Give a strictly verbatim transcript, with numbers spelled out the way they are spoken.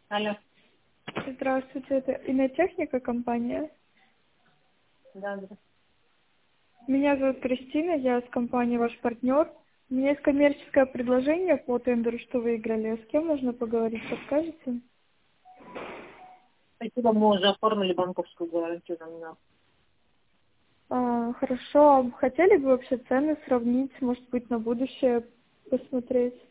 Алло. Здравствуйте, это Иннотехника компания. Да, да. Меня зовут Кристина, я с компании ваш партнер. У меня есть коммерческое предложение по тендеру, что выиграли. С кем можно поговорить, подскажете? Спасибо, мы уже оформили банковскую гарантию на меня. А, хорошо, а хотели бы вообще цены сравнить, может быть, на будущее посмотреть?